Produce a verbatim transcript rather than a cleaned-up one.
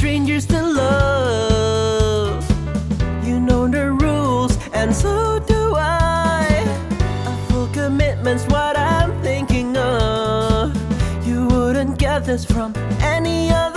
strangers to love. You know the rules, and so do I. A full commitment's what I'm thinking of. You wouldn't get this from any other